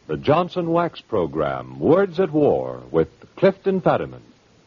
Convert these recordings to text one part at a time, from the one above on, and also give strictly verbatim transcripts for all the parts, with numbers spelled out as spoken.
The Johnson Wax Program, Words at War, with Clifton Fadiman.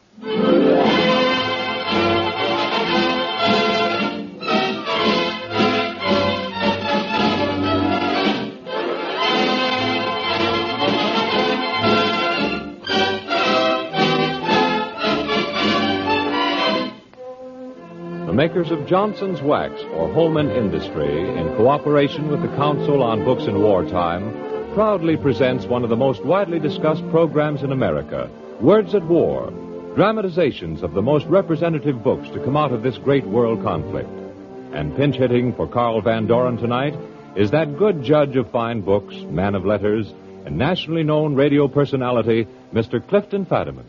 The makers of Johnson's Wax for Home and Industry, in cooperation with the Council on Books in Wartime, proudly presents one of the most widely discussed programs in America, Words at War, dramatizations of the most representative books to come out of this great world conflict. And pinch hitting for Carl Van Doren tonight is that good judge of fine books, man of letters, and nationally known radio personality, Mister Clifton Fadiman.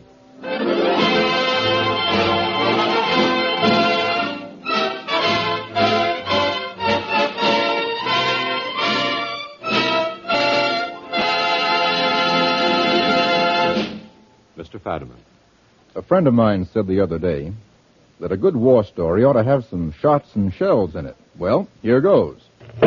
Mister Fadiman. A friend of mine said the other day that a good war story ought to have some shots and shells in it. Well, here goes.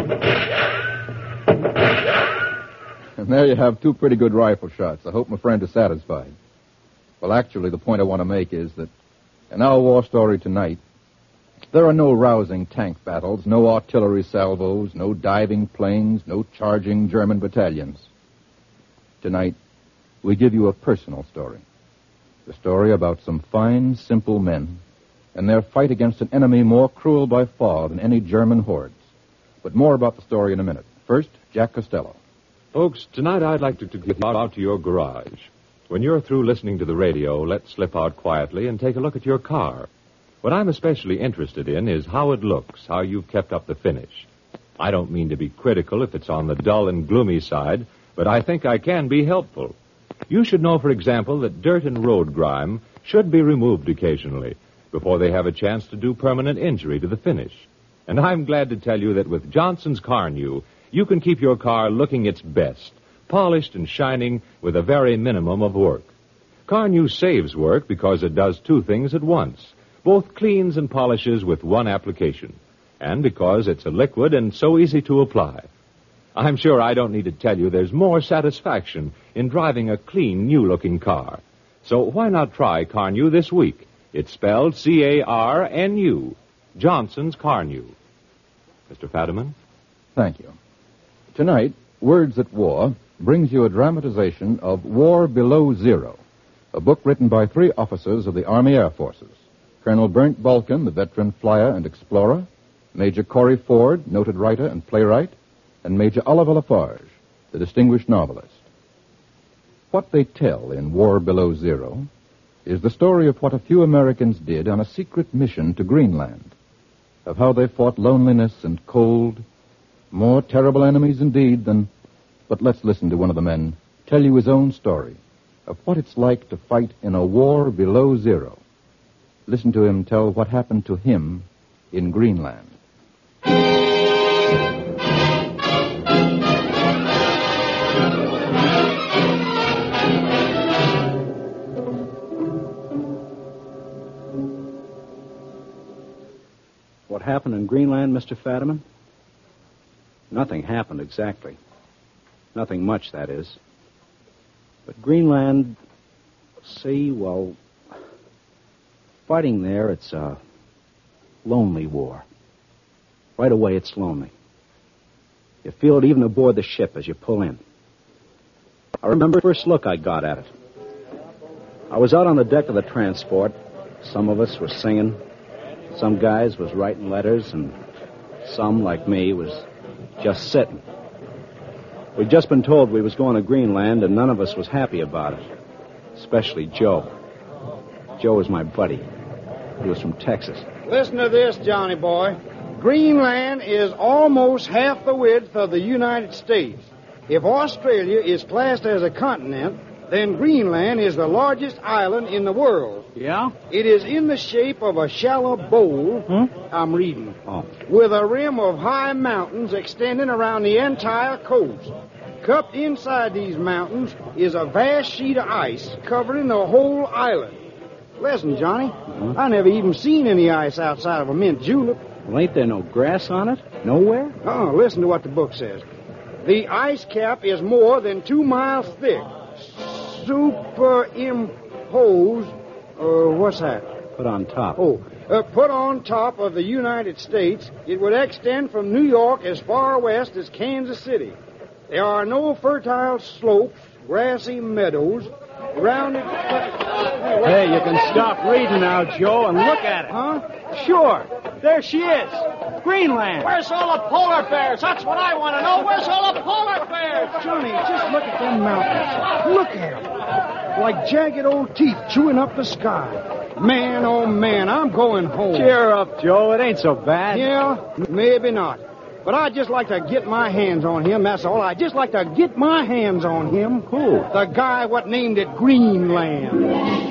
And there you have two pretty good rifle shots. I hope my friend is satisfied. Well, actually, the point I want to make is that in our war story tonight, there are no rousing tank battles, no artillery salvos, no diving planes, no charging German battalions. Tonight, we give you a personal story. The story about some fine, simple men and their fight against an enemy more cruel by far than any German hordes. But more about the story in a minute. First, Jack Costello. Folks, tonight I'd like to, to get out to your garage. When you're through listening to the radio, let's slip out quietly and take a look at your car. What I'm especially interested in is how it looks, how you've kept up the finish. I don't mean to be critical if it's on the dull and gloomy side, but I think I can be helpful. You should know, for example, that dirt and road grime should be removed occasionally before they have a chance to do permanent injury to the finish. And I'm glad to tell you that with Johnson's Carnu, you can keep your car looking its best, polished and shining with a very minimum of work. Carnu saves work because it does two things at once, both cleans and polishes with one application, and because it's a liquid and so easy to apply. I'm sure I don't need to tell you there's more satisfaction in driving a clean, new-looking car. So why not try Carnu this week? It's spelled C A R N U, Johnson's Carnu. Mister Fadiman? Thank you. Tonight, Words at War brings you a dramatization of War Below Zero, a book written by three officers of the Army Air Forces. Colonel Burnt Balkin, the veteran flyer and explorer, Major Corey Ford, noted writer and playwright, and Major Oliver Lafarge, the distinguished novelist. What they tell in War Below Zero is the story of what a few Americans did on a secret mission to Greenland, of how they fought loneliness and cold, more terrible enemies indeed than... But let's listen to one of the men tell you his own story of what it's like to fight in a war below zero. Listen to him tell what happened to him in Greenland. What happened in Greenland, Mister Fadiman? Nothing happened exactly. Nothing much, that is. But Greenland, see, well, fighting there, it's a lonely war. Right away, it's lonely. You feel it even aboard the ship as you pull in. I remember the first look I got at it. I was out on the deck of the transport. Some of us were singing. Some guys was writing letters, and some, like me, was just sitting. We'd just been told we was going to Greenland, and none of us was happy about it. Especially Joe. Joe was my buddy. He was from Texas. Listen to this, Johnny boy. Greenland is almost half the width of the United States. If Australia is classed as a continent, then Greenland is the largest island in the world. Yeah? It is in the shape of a shallow bowl, Hmm? I'm reading, Oh. with a rim of high mountains extending around the entire coast. Cupped inside these mountains is a vast sheet of ice covering the whole island. Listen, Johnny, Mm-hmm. I never even seen any ice outside of a mint julep. Well, ain't there no grass on it? Nowhere? Oh, listen to what the book says. The ice cap is more than two miles thick. Superimposed, uh, what's that? Put on top. Oh, uh, put on top of the United States, it would extend from New York as far west as Kansas City. There are no fertile slopes, grassy meadows, rounded... Hey, you can stop reading now, Joe, and look at it. Huh? Sure. There she is. Greenland. Where's all the polar bears? That's what I want to know. Where's all the polar bears? Johnny, just look at them mountains. Look at them. Like jagged old teeth chewing up the sky. Man, oh man, I'm going home. Cheer up, Joe. It ain't so bad. Yeah, maybe not. But I'd just like to get my hands on him, that's all. I'd just like to get my hands on him. Who? The guy what named it Greenland.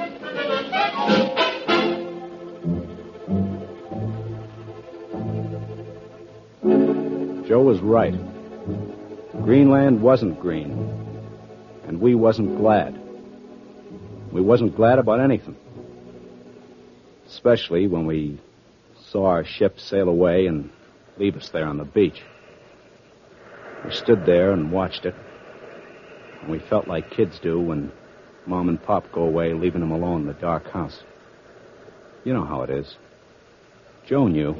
Joe was right. Greenland wasn't green. And we wasn't glad. We wasn't glad about anything. Especially when we saw our ship sail away and leave us there on the beach. We stood there and watched it. And we felt like kids do when Mom and Pop go away, leaving them alone in the dark house. You know how it is. Joe knew.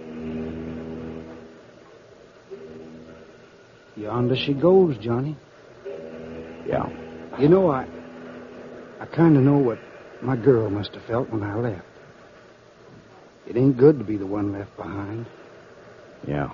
Yonder she goes, Johnny. Yeah. You know, I... I kind of know what my girl must have felt when I left. It ain't good to be the one left behind. Yeah.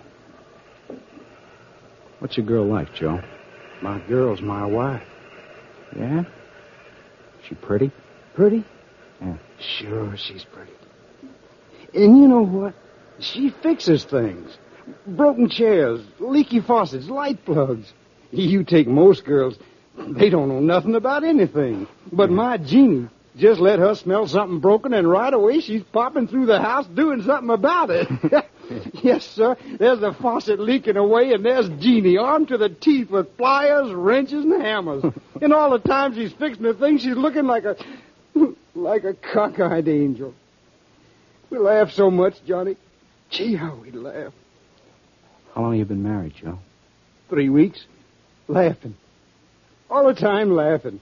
What's your girl like, Joe? My girl's my wife. Yeah? She pretty? Pretty? Yeah. Sure, she's pretty. And you know what? She fixes things. Broken chairs, leaky faucets, light plugs. You take most girls, they don't know nothing about anything. But my Jeannie, just let her smell something broken and right away she's popping through the house doing something about it. Yes, sir. There's the faucet leaking away, and there's Jeannie armed to the teeth with pliers, wrenches, and hammers. And all the time she's fixing the thing, she's looking like a like a cockeyed angel. We laugh so much, Johnny. Gee, how we laugh. How long have you been married, Joe? Three weeks. Laughing. All the time laughing.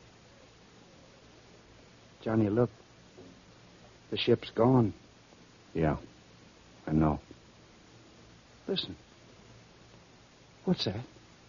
Johnny, look. The ship's gone. Yeah, I know. Listen. What's that?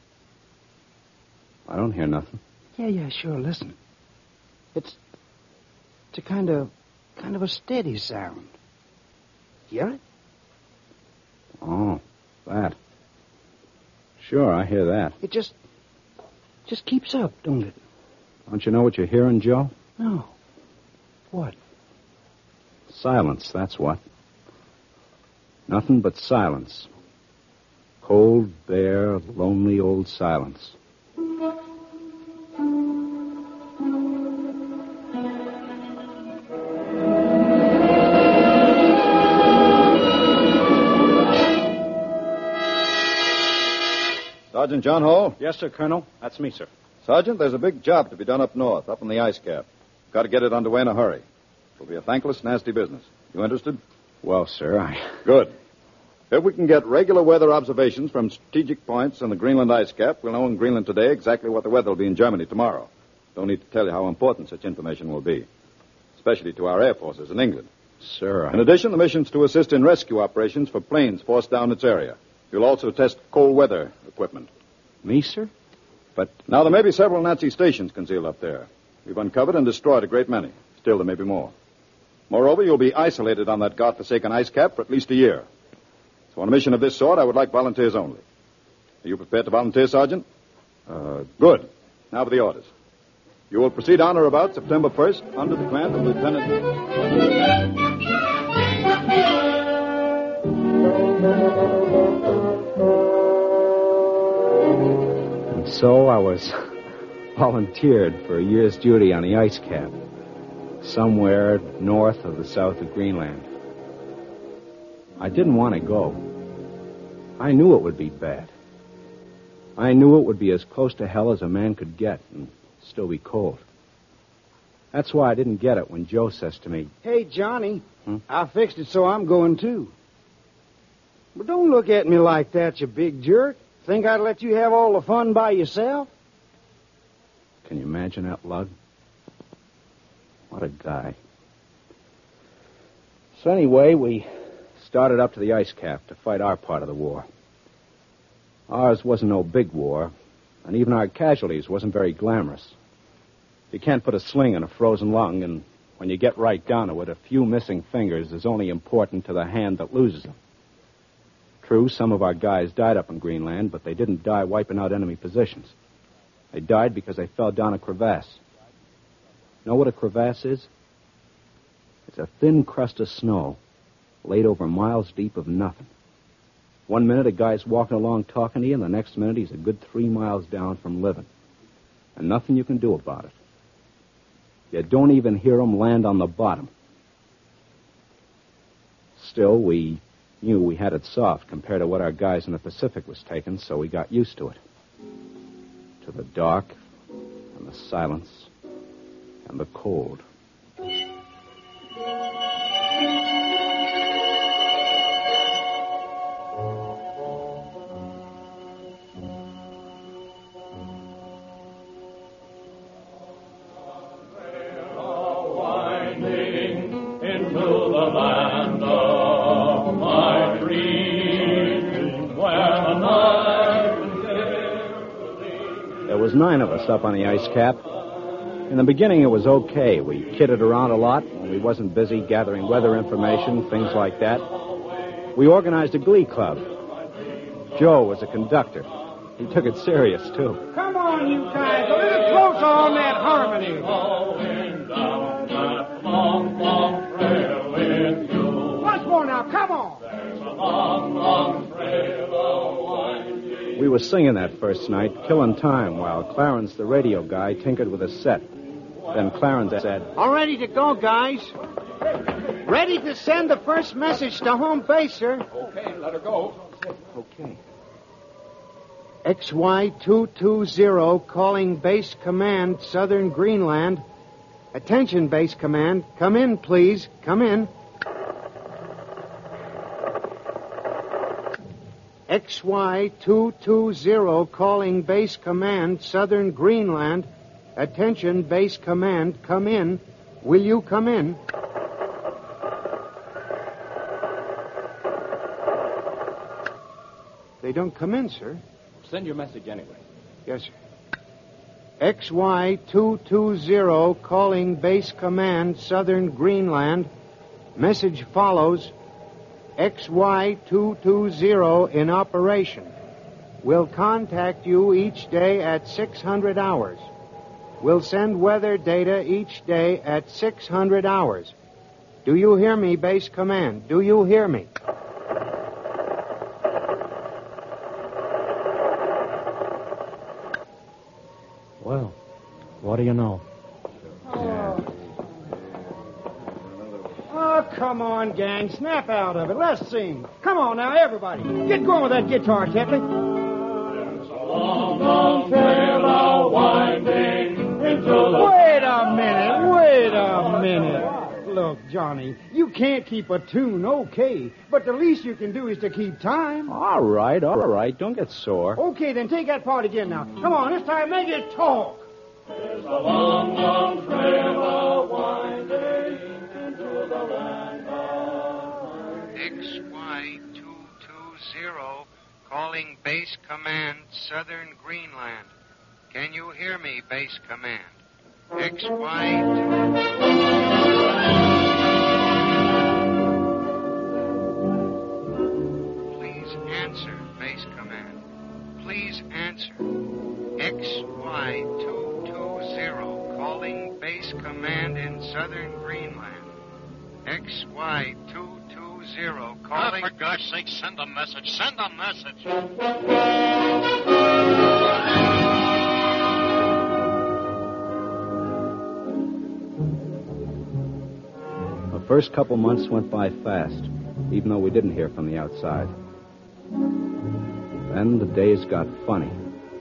I don't hear nothing. Yeah, yeah, sure, listen. It's... It's a kind of... kind of a steady sound. Hear it? Oh, that. Sure, I hear that. It just... just keeps up, don't it? Don't you know what you're hearing, Joe? No. What? Silence, that's what. Nothing but silence. Cold, bare, lonely old silence. Sergeant John Hall? Yes, sir, Colonel. That's me, sir. Sergeant, there's a big job to be done up north, up in the ice cap. Got to get it underway in a hurry. It'll be a thankless, nasty business. You interested? Well, sir, I... Good. If we can get regular weather observations from strategic points in the Greenland ice cap, we'll know in Greenland today exactly what the weather will be in Germany tomorrow. Don't need to tell you how important such information will be, especially to our air forces in England. Sir, I... In addition, the mission's to assist in rescue operations for planes forced down its area. You'll also test cold weather equipment. Me, sir? But... Now, there may be several Nazi stations concealed up there. We've uncovered and destroyed a great many. Still, there may be more. Moreover, you'll be isolated on that godforsaken ice cap for at least a year. So on a mission of this sort, I would like volunteers only. Are you prepared to volunteer, Sergeant? Uh, good. Now for the orders. You will proceed on or about September first under the command of Lieutenant... And so I was volunteered for a year's duty on the ice cap, somewhere north of the south of Greenland. I didn't want to go. I knew it would be bad. I knew it would be as close to hell as a man could get and still be cold. That's why I didn't get it when Joe says to me, Hey, Johnny, Hmm? I fixed it so I'm going too. But don't look at me like that, you big jerk. Think I'd let you have all the fun by yourself? Can you imagine that, Lug? What a guy. So anyway, we started up to the ice cap to fight our part of the war. Ours wasn't no big war, and even our casualties wasn't very glamorous. You can't put a sling in a frozen lung, and when you get right down to it, a few missing fingers is only important to the hand that loses them. True, some of our guys died up in Greenland, but they didn't die wiping out enemy positions. They died because they fell down a crevasse. Know what a crevasse is? It's a thin crust of snow laid over miles deep of nothing. One minute a guy's walking along talking to you, and the next minute he's a good three miles down from living. And nothing you can do about it. You don't even hear him land on the bottom. Still, we knew we had it soft compared to what our guys in the Pacific was taking, so we got used to it. To the dark, and the silence, and the cold. Nine of us up on the ice cap. In the beginning, it was okay. We kidded around a lot when we wasn't busy gathering weather information, things like that. We organized a glee club. Joe was a conductor. He took it serious, too. Come on, you guys, a little closer on that harmony. Once more now, come on. There's a long, long trail of winding. We were singing that first night, killing time, while Clarence, the radio guy, tinkered with a set. Then Clarence said, All ready to go, guys. Ready to send the first message to home base, sir. Okay, let her go. Okay. X Y two two zero calling base command, Southern Greenland. Attention, base command. Come in, please. Come in. X Y two two zero calling base command, Southern Greenland. Attention, base command. Come in. Will you come in? They don't come in, sir. Send your message anyway. Yes, sir. X Y two two zero calling base command, Southern Greenland. Message follows. X Y two two zero in operation. Will contact you each day at six hundred hours. Will send weather data each day at six hundred hours. Do you hear me, base command? Do you hear me? Well, what do you know? Oh, come on, gang. Snap out of it. Let's sing. Come on now, everybody. Get going with that guitar, Tetley. There's a long, long trail of winding into the... Wait a minute. Wait a minute. Look, Johnny, you can't keep a tune okay, but the least you can do is to keep time. All right, all right. Don't get sore. Okay, then take that part again now. Come on, this time make it talk. There's a long, long trail of winding into the land of... X Y two two zero calling base command, Southern Greenland. Can you hear me, base command? X Y Please answer, base command. Please answer. X Y two two zero calling base command in Southern Greenland. X Y two two zero calling... Oh, for God's sake, send a message. Send a message. The first couple months went by fast, even though we didn't hear from the outside. Then the days got funny.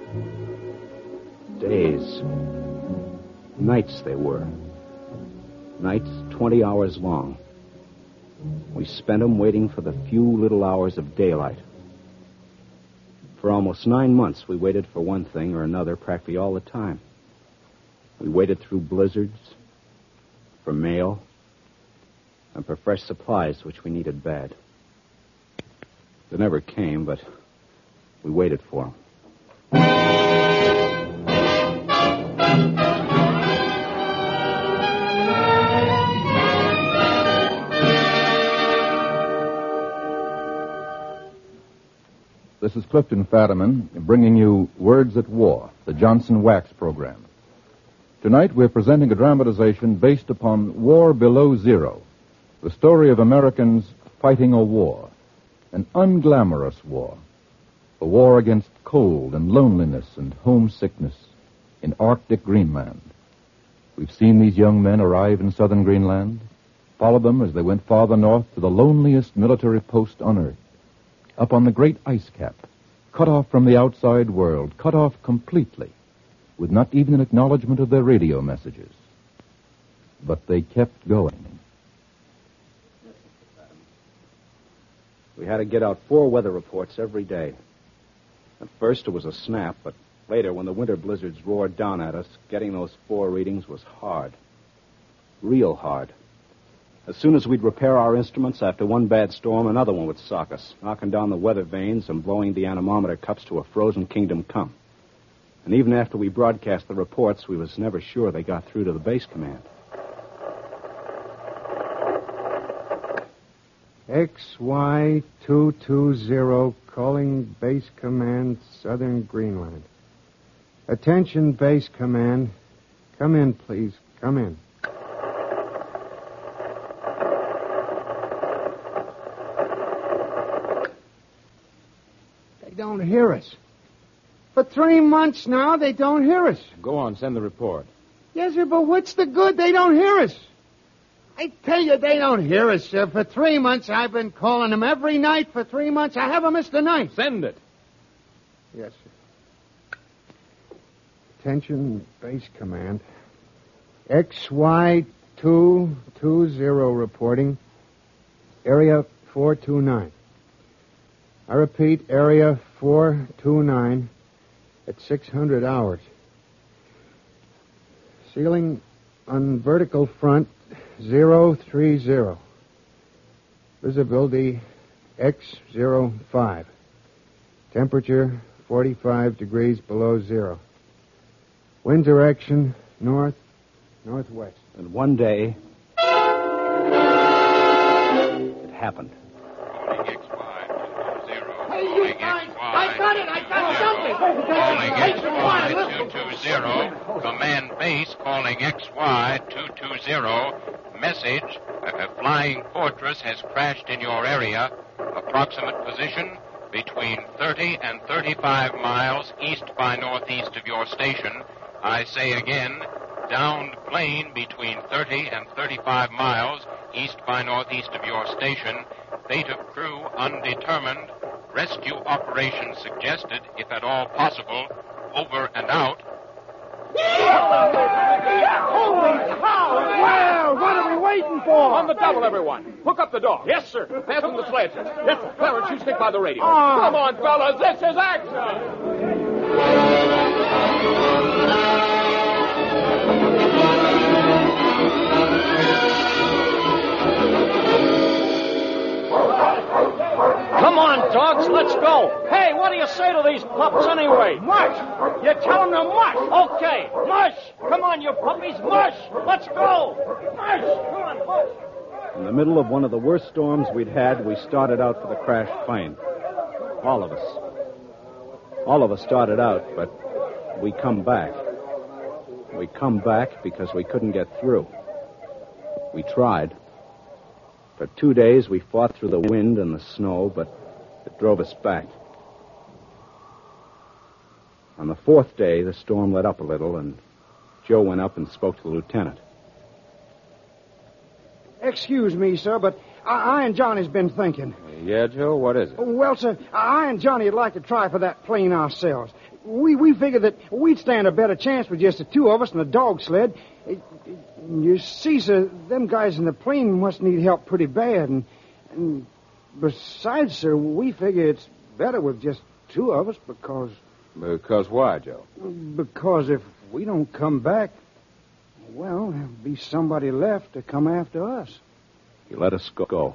Days. Nights they were. Nights twenty hours long. We spent them waiting for the few little hours of daylight. For almost nine months, we waited for one thing or another practically all the time. We waited through blizzards, for mail, and for fresh supplies, which we needed bad. They never came, but we waited for them. This is Clifton Fadiman bringing you Words at War, the Johnson Wax program. Tonight we're presenting a dramatization based upon War Below Zero, the story of Americans fighting a war, an unglamorous war, a war against cold and loneliness and homesickness in Arctic Greenland. We've seen these young men arrive in southern Greenland, follow them as they went farther north to the loneliest military post on Earth, up on the great ice cap, cut off from the outside world, cut off completely, with not even an acknowledgement of their radio messages. But they kept going. We had to get out four weather reports every day. At first it was a snap, but later, when the winter blizzards roared down at us, getting those four readings was hard. Real hard. As soon as we'd repair our instruments, after one bad storm, another one would sock us, knocking down the weather vanes and blowing the anemometer cups to a frozen kingdom come. And even after we broadcast the reports, we was never sure they got through to the base command. X Y two two zero, calling base command, Southern Greenland. Attention, base command. Come in, please. Come in. They don't hear us. For three months now, they don't hear us. Go on, send the report. Yes, sir, but what's the good? They don't hear us. I tell you, they don't hear us, sir. For three months, I've been calling them every night. For three months, I haven't missed a night. Send it. Yes, sir. Attention, base command. X Y two two zero reporting. Area four two nine. I repeat, area four two nine at six hundred hours. Ceiling on vertical front zero three zero. Visibility X zero five. Temperature forty-five degrees below zero. Wind direction north, northwest. And one day, it happened. Calling X Y two two zero. Hey, you Calling guys! X Y I got it! I got something! Calling Hey, X come Y on, two two zero. Command base calling X Y two two zero. Message. A flying fortress has crashed in your area. Approximate position between thirty and thirty-five miles east by northeast of your station. I say again, downed plane between thirty and thirty-five miles east by northeast of your station. Fate of crew undetermined. Rescue operation suggested, if at all possible. Over and out. Holy cow! Well, what are we waiting for? On the double, everyone. Hook up the dog. Yes, sir. Fasten the sledges. Yes, sir. Clarence, you stick by the radio. Oh. Come on, fellas. This is action. Come on, dogs, let's go. Hey, what do you say to these pups anyway? Mush! You're telling them mush! Okay, mush! Come on, you puppies, mush! Let's go! Mush! Come on, mush! In the middle of one of the worst storms we'd had, we started out for the crashed plane. All of us. All of us started out, but we come back. We come back because we couldn't get through. We tried. For two days, we fought through the wind and the snow, but it drove us back. On the fourth day, the storm let up a little, and Joe went up and spoke to the lieutenant. Excuse me, sir, but I, I and Johnny's been thinking. Yeah, Joe, what is it? Well, sir, I and Johnny would like to try for that plane ourselves. We we figured that we'd stand a better chance with just the two of us and a dog sled. It, it, you see, sir, them guys in the plane must need help pretty bad. And, and besides, sir, we figure it's better with just two of us because... Because why, Joe? Because if we don't come back, well, there'll be somebody left to come after us. You let us go.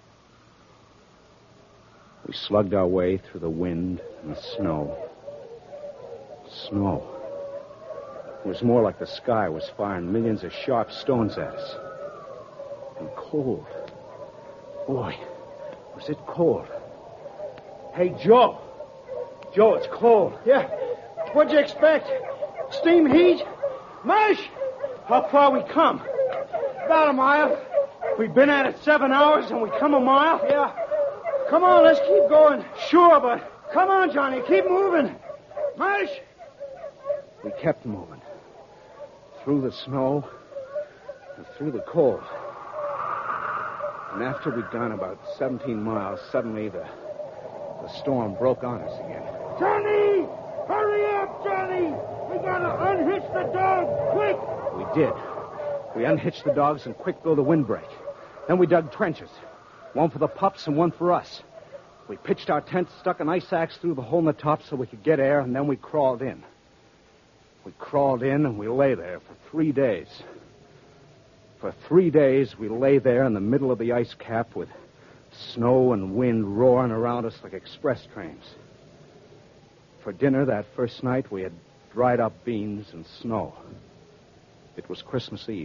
We slugged our way through the wind and the snow. Snow. It was more like the sky was firing millions of sharp stones at us. And cold. Boy, was it cold. Hey, Joe. Joe, it's cold. Yeah. What'd you expect? Steam heat? Mush! How far we come? About a mile. We've been at it seven hours and we come a mile? Yeah. Come on, let's keep going. Sure, but... Come on, Johnny, keep moving. Mush! We kept moving. Through the snow and through the cold. And after we'd gone about seventeen miles, suddenly the, the storm broke on us again. Johnny! Hurry up, Johnny! We gotta unhitch the dog, quick! We did. We unhitched the dogs and quick blew the windbreak. Then we dug trenches. One for the pups and one for us. We pitched our tent, stuck an ice axe through the hole in the top so we could get air, and then we crawled in. We crawled in and we lay there for three days. For three days, we lay there in the middle of the ice cap with snow and wind roaring around us like express trains. For dinner that first night, we had dried up beans and snow. It was Christmas Eve.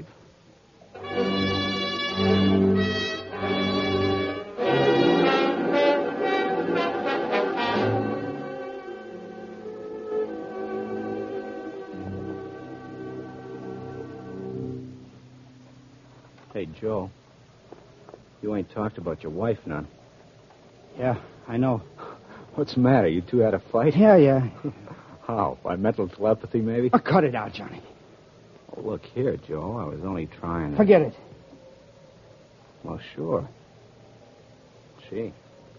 Hey, Joe. You ain't talked about your wife none. Yeah, I know. What's the matter? You two had a fight? Yeah, yeah. How? By mental telepathy, maybe? Oh, cut it out, Johnny. Oh, look here, Joe. I was only trying to... Forget it. Well, sure. Gee.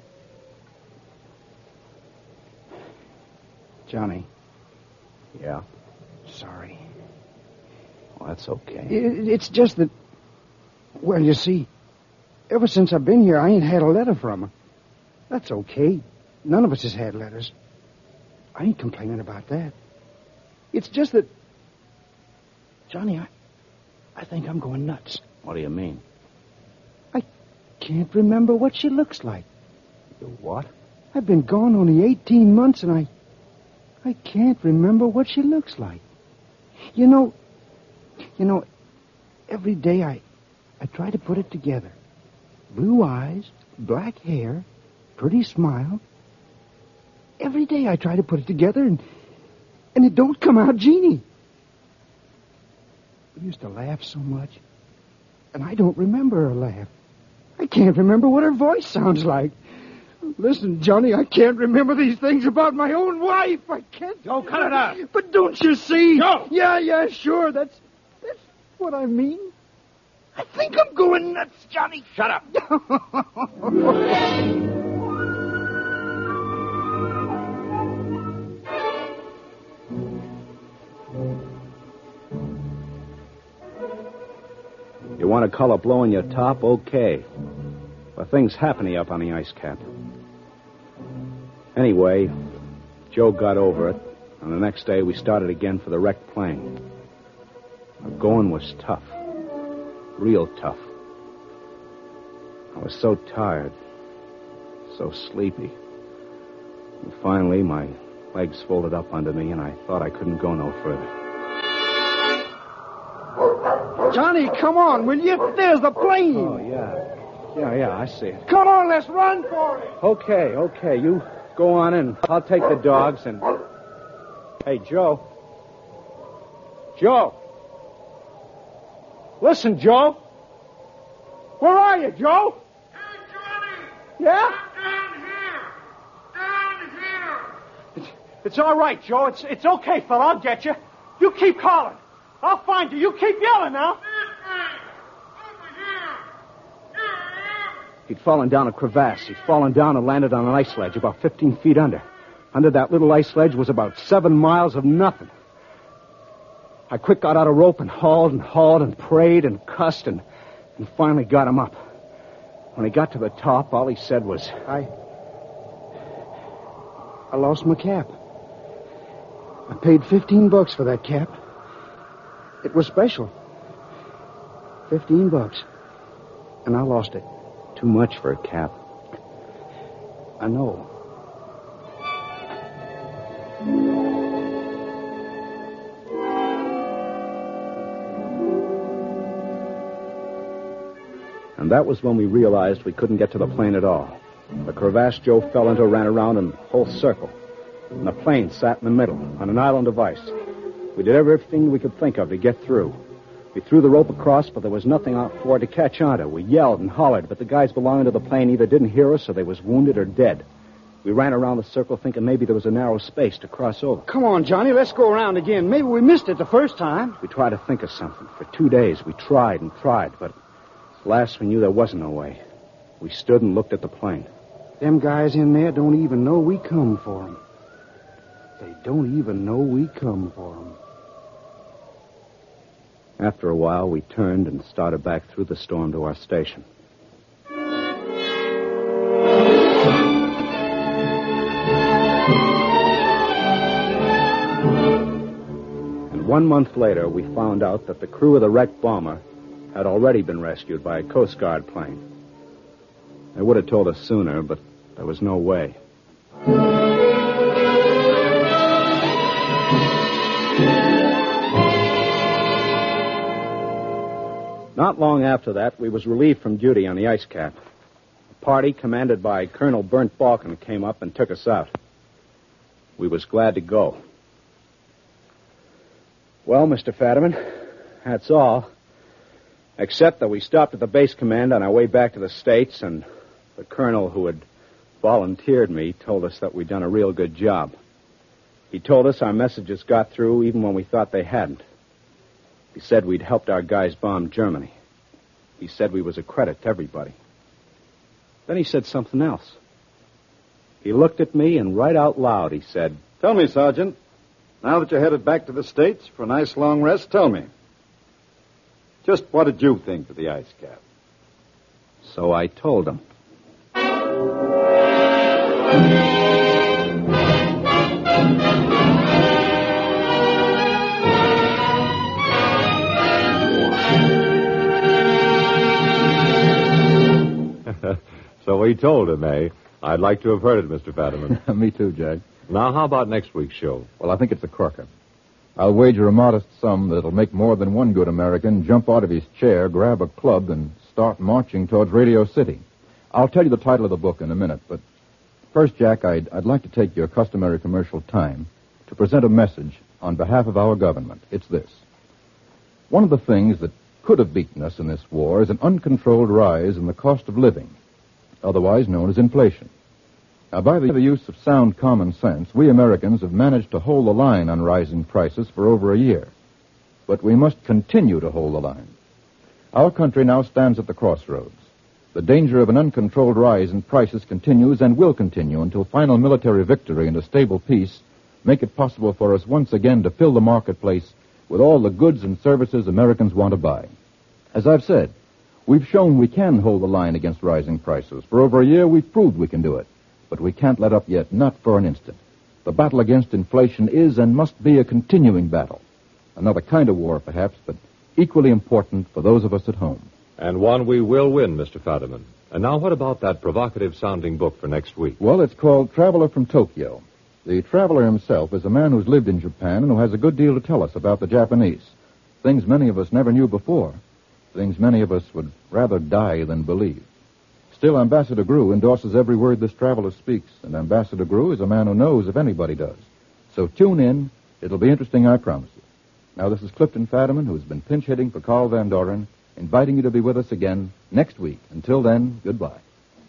Johnny. Yeah? Sorry. Well, that's okay. It, it's just that... Well, you see, ever since I've been here, I ain't had a letter from her. That's okay. None of us has had letters. I ain't complaining about that. It's just that... Johnny, I, I think I'm going nuts. What do you mean? I can't remember what she looks like. You what? I've been gone only eighteen months, and I... I can't remember what she looks like. You know... You know, every day I... I try to put it together. Blue eyes, black hair, pretty smile. Every day I try to put it together, and and it don't come out Jeannie. We used to laugh so much, and I don't remember her laugh. I can't remember what her voice sounds like. Listen, Johnny, I can't remember these things about my own wife. I can't. Joe, cut it out. But don't you see? Joe! Yeah, yeah, sure. That's that's what I mean. I think I'm going nuts, Johnny. Shut up. You want a color blowing your top? Okay. But things happening up on the ice cap. Anyway, Joe got over it, and the next day we started again for the wrecked plane. The going was tough. Real tough. I was so tired, so sleepy. And finally, my legs folded up under me, and I thought I couldn't go no further. Johnny, come on, will you? There's the plane. Oh, yeah. Yeah, yeah, I see it. Come on, let's run for it. Okay, okay. You go on in. I'll take the dogs and... Hey, Joe. Joe. Listen, Joe. Where are you, Joe? Hey, Johnny! Yeah? Down here! Down here! It's, it's all right, Joe. It's it's okay, fella. I'll get you. You keep calling. I'll find you. You keep yelling now. This way! Over here! Here! He'd fallen down a crevasse. He'd fallen down and landed on an ice ledge about fifteen feet under. Under that little ice ledge was about seven miles of nothing. I quick got out a rope and hauled and hauled and prayed and cussed and, and finally got him up. When he got to the top, all he said was, I... I lost my cap. I paid fifteen bucks for that cap. It was special. Fifteen bucks. And I lost it. Too much for a cap. I know. And that was when we realized we couldn't get to the plane at all. The crevasse Joe fell into ran around in a whole circle. And the plane sat in the middle, on an island of ice. We did everything we could think of to get through. We threw the rope across, but there was nothing out for it to catch onto. We yelled and hollered, but the guys belonging to the plane either didn't hear us or they was wounded or dead. We ran around the circle thinking maybe there was a narrow space to cross over. Come on, Johnny, let's go around again. Maybe we missed it the first time. We tried to think of something. For two days, we tried and tried, but at last we knew there wasn't no way. We stood and looked at the plane. Them guys in there don't even know we come for them. They don't even know we come for them. After a while, we turned and started back through the storm to our station. And one month later, we found out that the crew of the wrecked bomber had already been rescued by a Coast Guard plane. They would have told us sooner, but there was no way. Not long after that, we was relieved from duty on the ice cap. A party commanded by Colonel Burnt Balkin came up and took us out. We was glad to go. Well, Mister Fadiman, that's all. Except that we stopped at the base command on our way back to the States, and the colonel who had volunteered me told us that we'd done a real good job. He told us our messages got through even when we thought they hadn't. He said we'd helped our guys bomb Germany. He said we was a credit to everybody. Then he said something else. He looked at me and right out loud he said, "Tell me, Sergeant, now that you're headed back to the States for a nice long rest, tell me, just what did you think of the ice cap?" So I told him. So he told him, eh? I'd like to have heard it, Mister Fadiman. Me too, Jack. Now, how about next week's show? Well, I think it's a corker. I'll wager a modest sum that it'll make more than one good American jump out of his chair, grab a club, and start marching towards Radio City. I'll tell you the title of the book in a minute, but first, Jack, I'd, I'd like to take your customary commercial time to present a message on behalf of our government. It's this. One of the things that could have beaten us in this war is an uncontrolled rise in the cost of living, otherwise known as inflation. Now, by the use of sound common sense, we Americans have managed to hold the line on rising prices for over a year. But we must continue to hold the line. Our country now stands at the crossroads. The danger of an uncontrolled rise in prices continues and will continue until final military victory and a stable peace make it possible for us once again to fill the marketplace with all the goods and services Americans want to buy. As I've said, we've shown we can hold the line against rising prices. For over a year, we've proved we can do it. But we can't let up yet, not for an instant. The battle against inflation is and must be a continuing battle. Another kind of war, perhaps, but equally important for those of us at home. And one we will win, Mister Fadiman. And now what about that provocative-sounding book for next week? Well, it's called Traveler from Tokyo. The traveler himself is a man who's lived in Japan and who has a good deal to tell us about the Japanese. Things many of us never knew before. Things many of us would rather die than believe. Still, Ambassador Grew endorses every word this traveler speaks, and Ambassador Grew is a man who knows if anybody does. So tune in. It'll be interesting, I promise you. Now, this is Clifton Fadiman, who's been pinch hitting for Carl Van Doren, inviting you to be with us again next week. Until then, goodbye.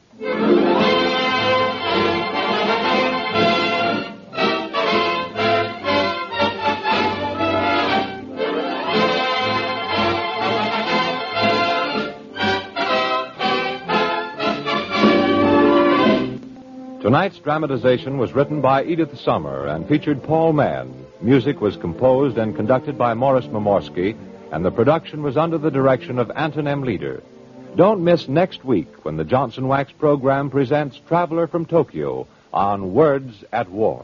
Tonight's dramatization was written by Edith Summer and featured Paul Mann. Music was composed and conducted by Morris Momorsky, and the production was under the direction of Anton M. Leader. Don't miss next week when the Johnson Wax program presents Traveler from Tokyo, on Words at War.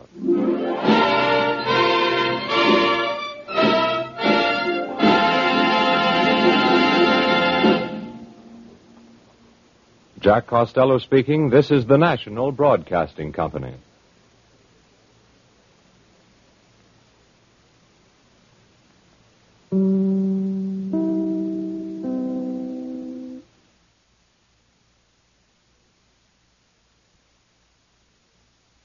Jack Costello speaking. This is the National Broadcasting Company.